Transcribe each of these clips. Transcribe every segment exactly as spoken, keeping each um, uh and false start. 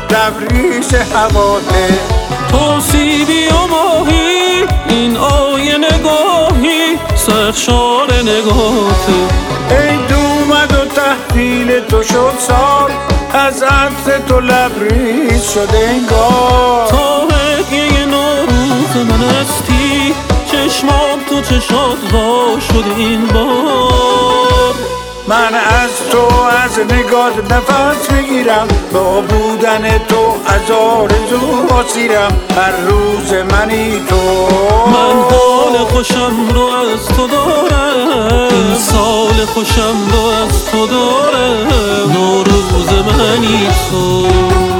لبریز هواته. تو سیبی و ماهی این آیه نگاهی سرشار نگاهته. ای دومد و تحویل تو شد سال از عطر تو لبریز شده انگار. تا هدیه نوروز من هستی چشمام تو چشات وا شده این بار. من از تو از نگات نفس میگیرم با بودن تو از آرزو اسیرم هر روز منی تو. من حال خوشم رو از تو دارم این سال خوشم رو از تو دارم نوروز منی تو.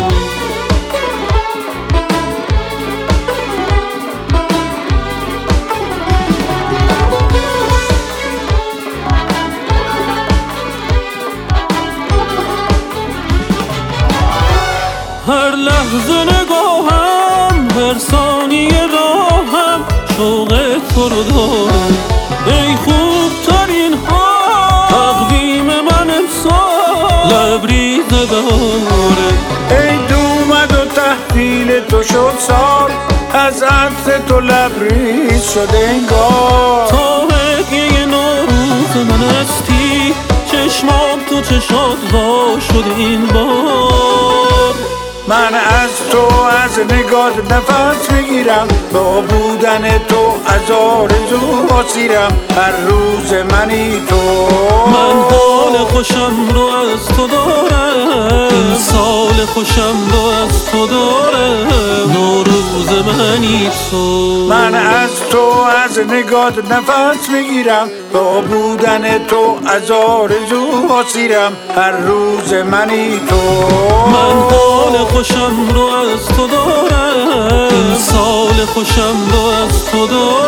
هر لحظه نگاهم هر ثانیه راهم شوق تو رو دارم. ای خوب ترین ها تقویم من امسال لبریز بهاره. ای دومد و تحویل تو شد سال از عطر تو لبریز شده انگار. تا هدیه نوروز من هستی چشمام تو چشات وا شده این بار. من از تو از نگات نفس میگیرم با بودن تو از آرزو اسیرم هر روز منی تو. من حال خوشم رو از تو دارم این سال خوشم رو از تو دارم نوروز منی تو. من از تو از نگات نفس میگیرم با بودن تو از آرزو اسیرم هر روز منی تو. من حال خوشم رو از تو دارم این سال خوشم رو از تو دارم